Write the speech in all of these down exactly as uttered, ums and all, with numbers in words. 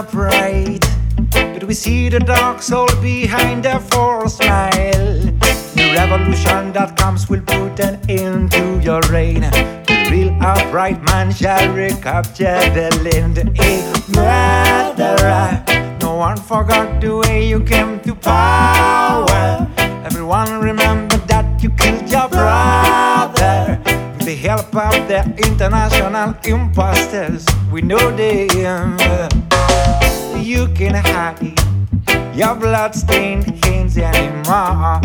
upright, but we see the dark soul behind their false smile. The revolution that comes will put an end to your reign. The real upright man shall recapture the land. A murderer, no one forgot the way you came to power. Everyone remember that you killed your brother. With the help of the international imposters, we know them. You can hide your blood-stained hands anymore.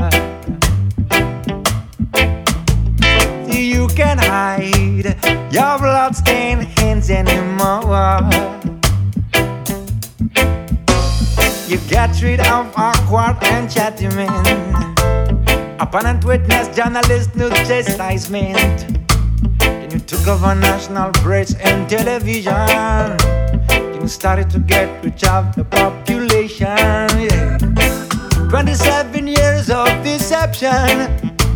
You can hide your blood-stained hands anymore. You get rid of awkward enchantment. Opponent witness, journalist, no chastisement. Then you took over national press and television. Then you started to get rid of the population. Yeah. twenty-seven years of deception.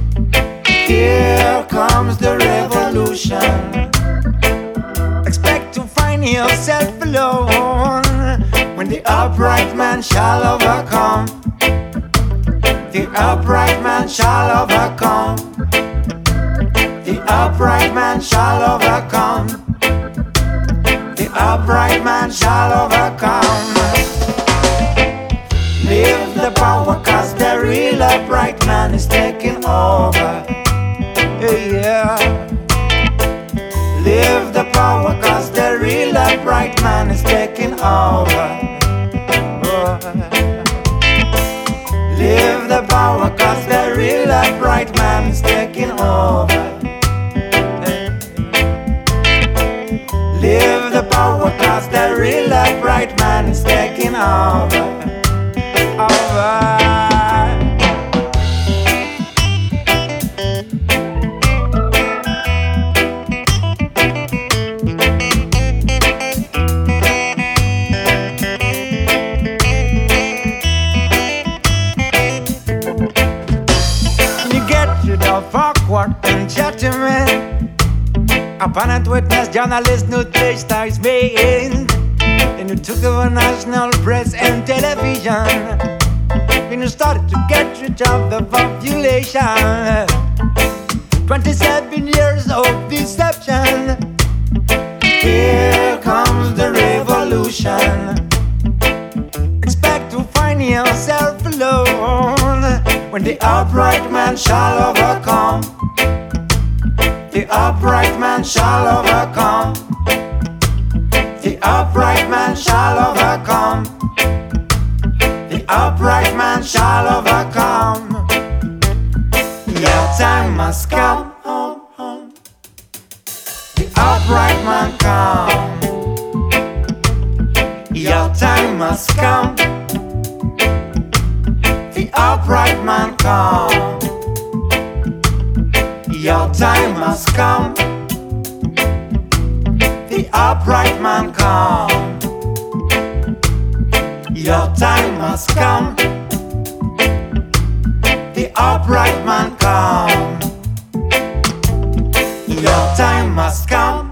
Here comes the revolution. Expect to find yourself alone when the upright man shall overcome. The upright man shall overcome. The upright man shall overcome. The upright man shall overcome. Leave the power, cause the real upright man is taking over. Yeah. Leave the power, cause the real upright man is taking over. Oh. Leave the power, cause the real upright man is taking over. Leave the power, cause the real upright man is taking over. Over. Awkward enchantment. Opponent witness, journalist, no chastisement. Then you took over national press and television. Then you started to get rid of the population. twenty-seven years of deception. Here comes the revolution. Expect to find yourself alone when the upright man shall overcome. The upright man shall overcome. The upright man shall overcome. The upright man shall overcome. Your time must come. The upright man come. Your time must come. The upright man come. Your time must come. The upright man come. Your time must come. The upright man come. Your time must come.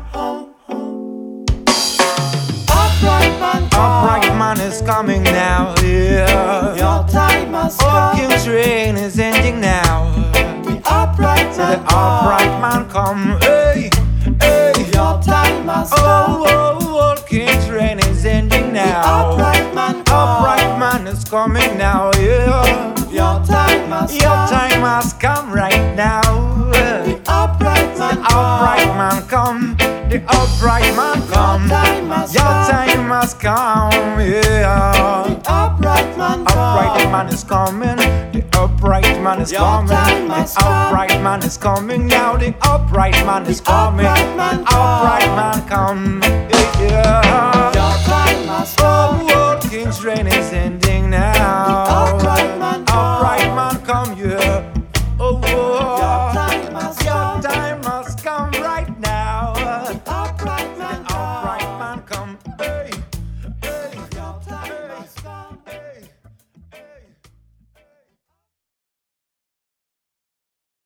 Upright man come. Upright man is coming now. Yeah. Your time must come. Old King's reign is ending now. The upright man, the upright man come. Hey, hey. Your time must come. Oh, oh, old King's reign is ending now. The upright man come. Upright man is coming now. Yeah. Your time must Your come. Your time must come right now. The upright man the come. Upright man come. The upright man come. Your time must Your come. Time must come. Yeah. The upright man come. Upright man is coming. The upright man is Your coming. The upright man is coming now. The upright man is coming. The upright man come. Yeah. Your time must come. Oh, old King's reign is ending now. The upright man come. Upright man come. Yeah. Oh, oh.